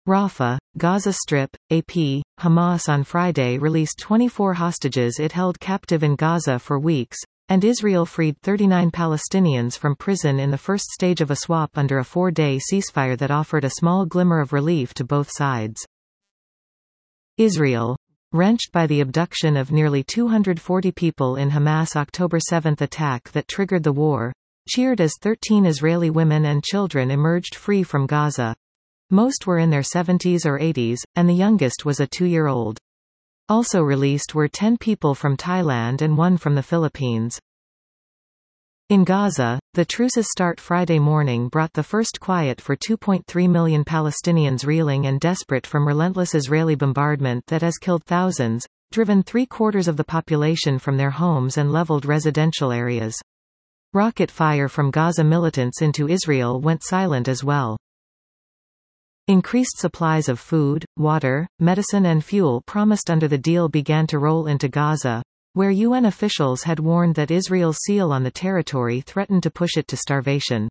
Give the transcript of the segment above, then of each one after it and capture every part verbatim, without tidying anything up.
Rafah, Gaza Strip, A P, Hamas on Friday released twenty-four hostages it held captive in Gaza for weeks, and Israel freed thirty-nine Palestinians from prison in the first stage of a swap under a four-day ceasefire that offered a small glimmer of relief to both sides. Israel, wrenched by the abduction of nearly two hundred forty people in Hamas' October seventh attack that triggered the war, cheered as thirteen Israeli women and children emerged free from Gaza. Most were in their seventies or eighties, and the youngest was a two-year-old. Also released were ten people from Thailand and one from the Philippines. In Gaza, the truce's start Friday morning brought the first quiet for two point three million Palestinians reeling and desperate from relentless Israeli bombardment that has killed thousands, driven three-quarters of the population from their homes and leveled residential areas. Rocket fire from Gaza militants into Israel went silent as well. Increased supplies of food, water, medicine and fuel promised under the deal began to roll into Gaza, where U N officials had warned that Israel's seal on the territory threatened to push it to starvation.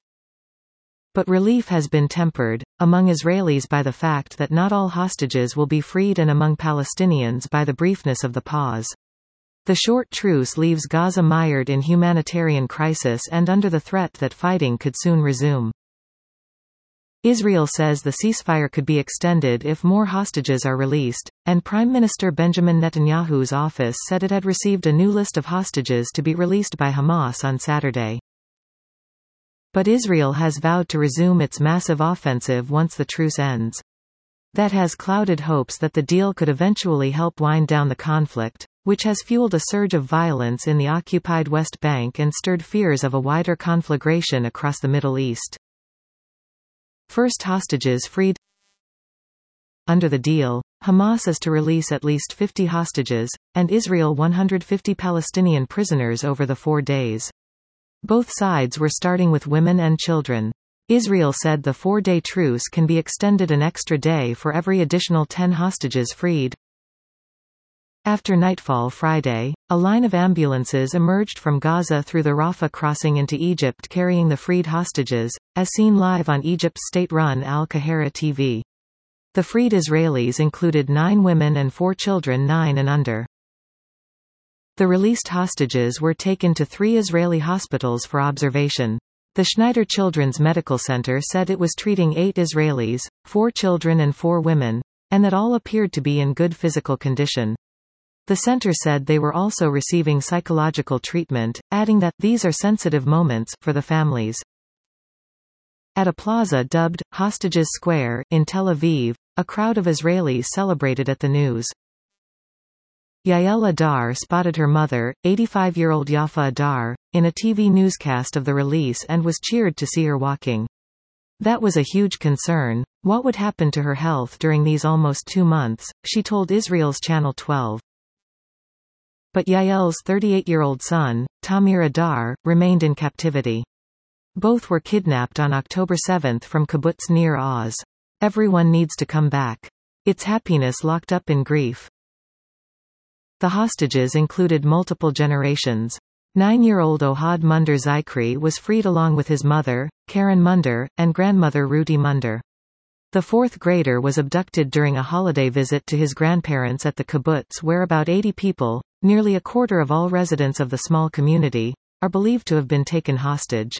But relief has been tempered, among Israelis by the fact that not all hostages will be freed and among Palestinians by the briefness of the pause. The short truce leaves Gaza mired in humanitarian crisis and under the threat that fighting could soon resume. Israel says the ceasefire could be extended if more hostages are released, and Prime Minister Benjamin Netanyahu's office said it had received a new list of hostages to be released by Hamas on Saturday. But Israel has vowed to resume its massive offensive once the truce ends. That has clouded hopes that the deal could eventually help wind down the conflict, which has fueled a surge of violence in the occupied West Bank and stirred fears of a wider conflagration across the Middle East. First hostages freed. Under the deal, Hamas is to release at least fifty hostages, and Israel one hundred fifty Palestinian prisoners over the four days. Both sides were starting with women and children. Israel said the four-day truce can be extended an extra day for every additional ten hostages freed. After nightfall Friday, a line of ambulances emerged from Gaza through the Rafah crossing into Egypt carrying the freed hostages, as seen live on Egypt's state-run Al Qahira T V. The freed Israelis included nine women and four children nine and under. The released hostages were taken to three Israeli hospitals for observation. The Schneider Children's Medical Center said it was treating eight Israelis, four children and four women, and that all appeared to be in good physical condition. The center said they were also receiving psychological treatment, adding that these are sensitive moments for the families. At a plaza dubbed Hostages Square in Tel Aviv, a crowd of Israelis celebrated at the news. Yael Adar spotted her mother, eighty-five-year-old Yafa Adar, in a T V newscast of the release and was cheered to see her walking. That was a huge concern. What would happen to her health during these almost two months, she told Israel's Channel twelve. But Yael's thirty-eight-year-old son, Tamir Adar, remained in captivity. Both were kidnapped on October seventh from kibbutz Nir Oz. Everyone needs to come back. It's happiness locked up in grief. The hostages included multiple generations. Nine-year-old Ohad Munder Zikri was freed along with his mother, Karen Munder, and grandmother Ruti Munder. The fourth grader was abducted during a holiday visit to his grandparents at the kibbutz where about eighty people, nearly a quarter of all residents of the small community, are believed to have been taken hostage.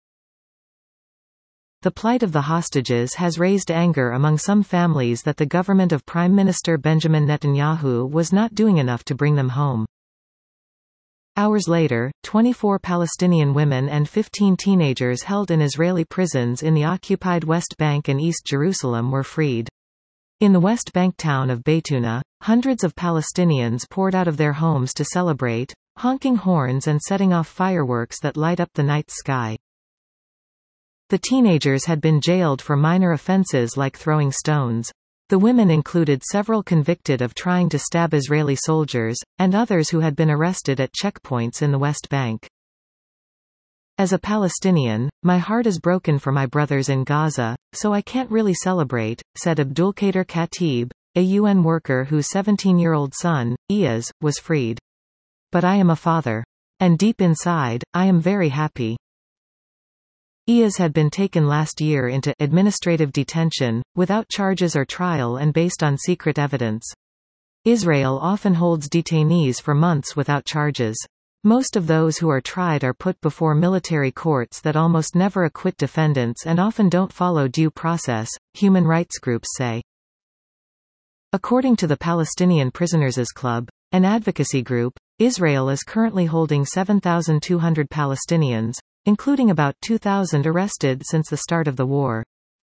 The plight of the hostages has raised anger among some families that the government of Prime Minister Benjamin Netanyahu was not doing enough to bring them home. Hours later, twenty-four Palestinian women and fifteen teenagers held in Israeli prisons in the occupied West Bank and East Jerusalem were freed. In the West Bank town of Baytuna, hundreds of Palestinians poured out of their homes to celebrate, honking horns and setting off fireworks that light up the night sky. The teenagers had been jailed for minor offenses like throwing stones. The women included several convicted of trying to stab Israeli soldiers, and others who had been arrested at checkpoints in the West Bank. As a Palestinian, my heart is broken for my brothers in Gaza, so I can't really celebrate, said Abdulkader Khatib, a U N worker whose seventeen-year-old son, Iyaz, was freed. But I am a father. And deep inside, I am very happy. Eyas had been taken last year into administrative detention, without charges or trial and based on secret evidence. Israel often holds detainees for months without charges. Most of those who are tried are put before military courts that almost never acquit defendants and often don't follow due process, human rights groups say. According to the Palestinian Prisoners' Club, an advocacy group, Israel is currently holding seven thousand two hundred Palestinians, including about two thousand arrested since the start of the war.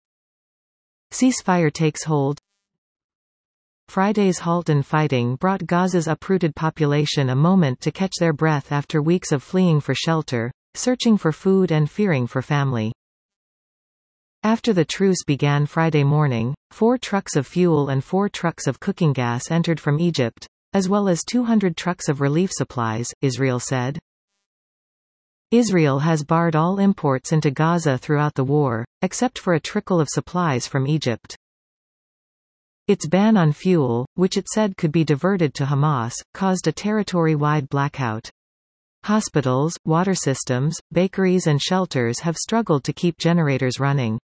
Ceasefire takes hold. Friday's halt in fighting brought Gaza's uprooted population a moment to catch their breath after weeks of fleeing for shelter, searching for food and fearing for family. After the truce began Friday morning, four trucks of fuel and four trucks of cooking gas entered from Egypt, as well as two hundred trucks of relief supplies, Israel said. Israel has barred all imports into Gaza throughout the war, except for a trickle of supplies from Egypt. Its ban on fuel, which it said could be diverted to Hamas, caused a territory-wide blackout. Hospitals, water systems, bakeries and shelters have struggled to keep generators running.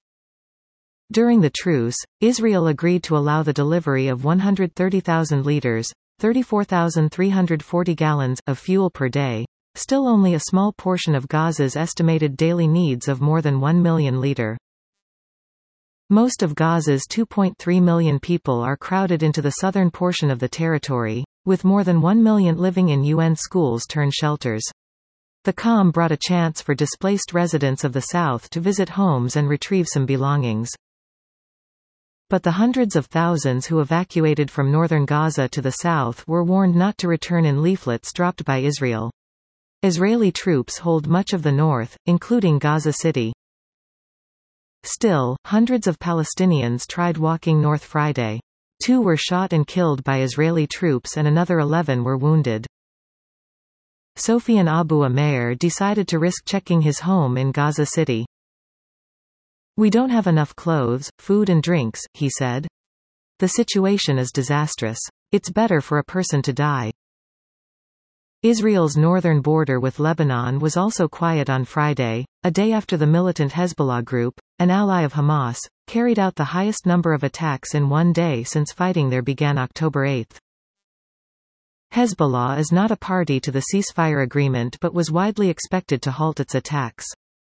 During the truce, Israel agreed to allow the delivery of one hundred thirty thousand liters, thirty-four thousand three hundred forty gallons, of fuel per day, still only a small portion of Gaza's estimated daily needs of more than one million litre. Most of Gaza's two point three million people are crowded into the southern portion of the territory, with more than one million living in U N schools-turned-shelters. The calm brought a chance for displaced residents of the south to visit homes and retrieve some belongings. But the hundreds of thousands who evacuated from northern Gaza to the south were warned not to return in leaflets dropped by Israel. Israeli troops hold much of the north, including Gaza City. Still, hundreds of Palestinians tried walking north Friday. Two were shot and killed by Israeli troops and another eleven were wounded. Sofian Abu Amer decided to risk checking his home in Gaza City. "We don't have enough clothes, food and drinks," he said. "The situation is disastrous. It's better for a person to die." Israel's northern border with Lebanon was also quiet on Friday, a day after the militant Hezbollah group, an ally of Hamas, carried out the highest number of attacks in one day since fighting there began October eighth. Hezbollah is not a party to the ceasefire agreement but was widely expected to halt its attacks.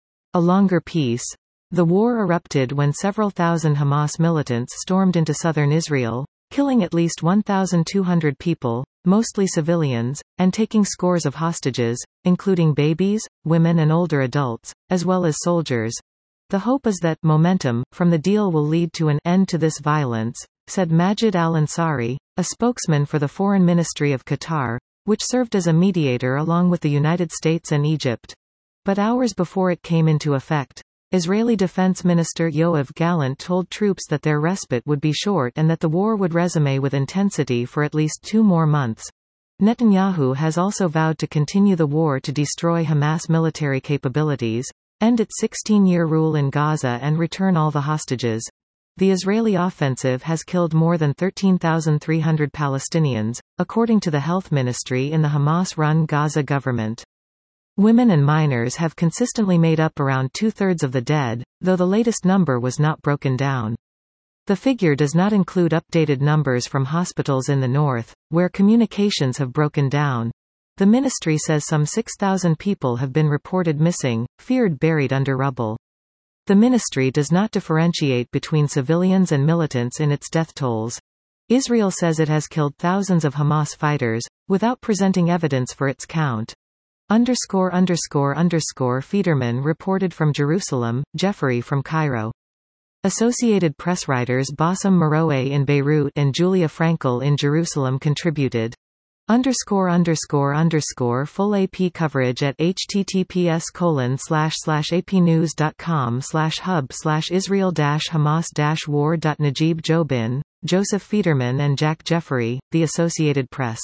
A longer peace. The war erupted when several thousand Hamas militants stormed into southern Israel, killing at least one thousand two hundred people, mostly civilians, and taking scores of hostages, including babies, women and older adults, as well as soldiers. The hope is that momentum from the deal will lead to an end to this violence, said Majid al-Ansari, a spokesman for the Foreign Ministry of Qatar, which served as a mediator along with the United States and Egypt. But hours before it came into effect, Israeli Defense Minister Yoav Gallant told troops that their respite would be short and that the war would resume with intensity for at least two more months. Netanyahu has also vowed to continue the war to destroy Hamas military capabilities, end its sixteen-year rule in Gaza and return all the hostages. The Israeli offensive has killed more than thirteen thousand three hundred Palestinians, according to the health ministry in the Hamas-run Gaza government. Women and minors have consistently made up around two-thirds of the dead, though the latest number was not broken down. The figure does not include updated numbers from hospitals in the north, where communications have broken down. The ministry says some six thousand people have been reported missing, feared buried under rubble. The ministry does not differentiate between civilians and militants in its death tolls. Israel says it has killed thousands of Hamas fighters, without presenting evidence for its count. Underscore underscore underscore Federman reported from Jerusalem, Jeffrey from Cairo. Associated Press writers Bassem Meroe in Beirut and Julia Frankel in Jerusalem contributed. Underscore underscore underscore full A P coverage at https colon slash slash apnews.com slash hub slash Israel dash Hamas dash war dot Najib Jobin, Joseph Federman and Jack Jeffrey, The Associated Press.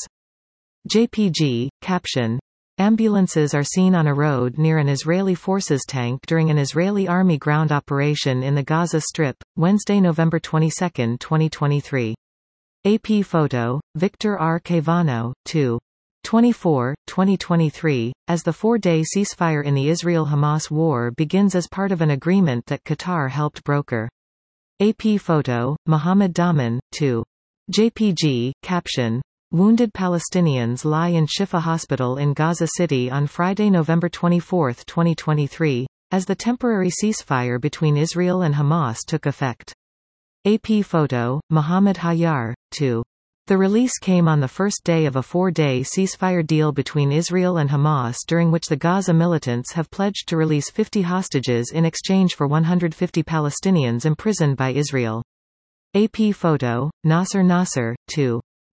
J P G, caption. Ambulances are seen on a road near an Israeli forces tank during an Israeli Army ground operation in the Gaza Strip, Wednesday, November twenty-second, twenty twenty-three. A P photo, Victor R. Cavano, two. twenty-four, twenty twenty-three, as the four-day ceasefire in the Israel-Hamas war begins as part of an agreement that Qatar helped broker. A P photo, Mohammed Daman, two. J P G, caption. Wounded Palestinians lie in Shifa Hospital in Gaza City on Friday, November twenty-fourth, twenty twenty-three, as the temporary ceasefire between Israel and Hamas took effect. A P photo, Mohammed Hayar, two. The release came on the first day of a four-day ceasefire deal between Israel and Hamas, during which the Gaza militants have pledged to release fifty hostages in exchange for one hundred fifty Palestinians imprisoned by Israel. A P photo, Nasser Nasser, two.